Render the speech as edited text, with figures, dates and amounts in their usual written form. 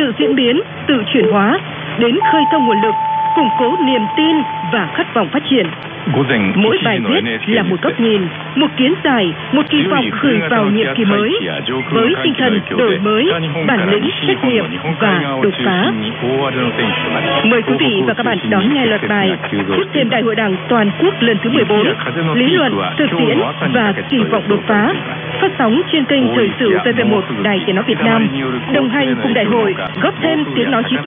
tự diễn biến, tự chuyển hóa, đến khơi thông nguồn lực, củng cố niềm tin và khát vọng phát triển. Mỗi bài viết là một góc nhìn, một kiến giải, một kỳ vọng gửi vào nhiệm kỳ mới, với tinh thần đổi mới, bản lĩnh, trách nhiệm và đột phá. Mời quý vị và các bạn đón nghe loạt bài Tiếp thêm Đại hội Đảng Toàn quốc lần thứ 14, lý luận, thực tiễn và kỳ vọng đột phá, phát sóng trên kênh Thời sự VV1 Đài Tiếng nói Việt Nam, đồng hành cùng đại hội, góp thêm tiếng nói chí